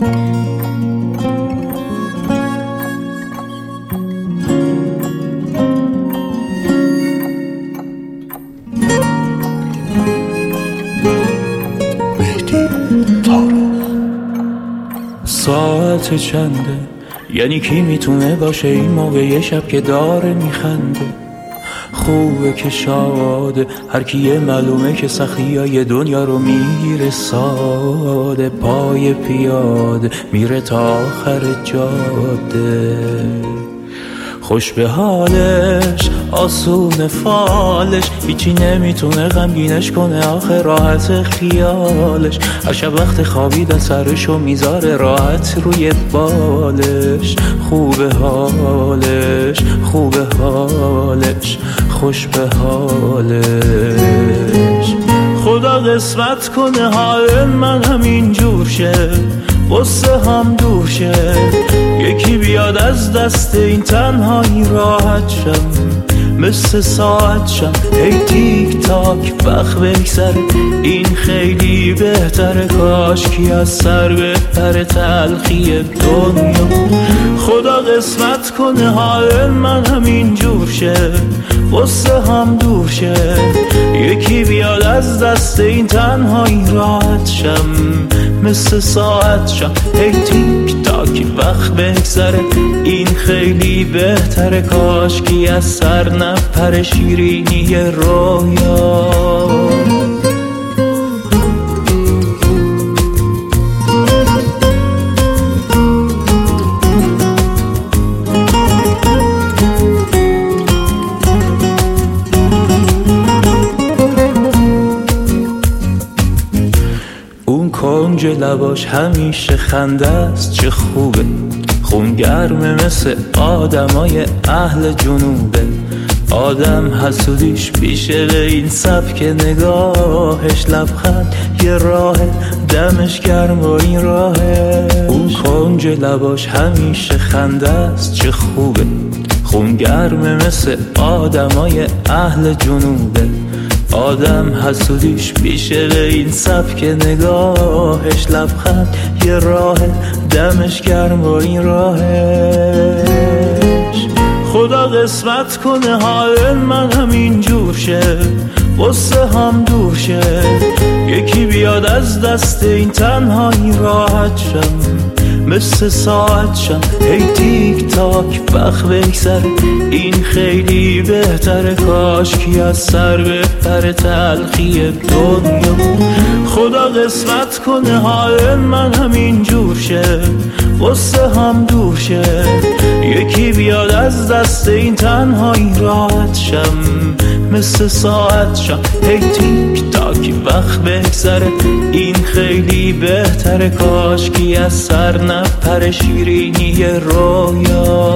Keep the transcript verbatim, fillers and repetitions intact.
ساعت چنده؟ یعنی کی میتونه باشه این موقع یه شب که داره میخنده؟ خوبه که شاده، هر کیه معلومه که سختی های دنیا رو میگیره ساده. پای پیاده میره تا آخر جاده، خوش به حالش، آسون فالش، هیچی نمیتونه غمگینش کنه آخه راحت خیالش. هر شب وقت خوابیدن سرشو میذاره راحت روی بالش. خوبه حالش، خوبه حالش، خوش به حالش. خدا قسمت کنه حال من همین جور شه، قصه هم دور شه، یکی بیاد از دست این تنهایی راحت شم، مثل ساعت شم هی تیک تاک وقت بگذره. این خیلی بهتره، کاش کی از سر بهتره تلخی دنیا. خدا قسمت کنه حال من همین جور شه، قصه هم دور شه، یکی بیاد از دست این تنهایی راحت شم، مثل ساعت شم هی تیک تاک وقت بگذره. این خیلی بهتره، کاش کی از سر نپره شیرینی رویا. کنج لباش همیشه خنده است، چه خوبه، خون گرمه مثل آدمای اهل جنوبه. آدم حسودیش بیشه به این سبک نگاهش، لبخند یه راه دمش گرم و این راهه. اون کنج لباش همیشه خنده است، چه خوبه، خون گرمه مثل آدمای اهل جنوبه. آدم حسودیش بیشه به این سبک نگاهش، لبخند یه راه دمش گرم و این راهش. خدا قسمت کنه حال من همین جور شه، قصه هم دور شه، یکی بیاد از دست این تنهایی راحت شم، مثل ساعت شم هی تیک تاک وقت بگذره. این خیلی بهتره، کاش کی از سر بهتره تلخی دنیا. خدا قسمت کنه حال من همین جور شه، قصه هم دور شه، یکی بیاد از دست این تنهایی راحت شم، مثل ساعت شم هی تیک تاک وقت بگذره. این خیلی بهتره، کاش کی از سر نپره شیرینی رویا.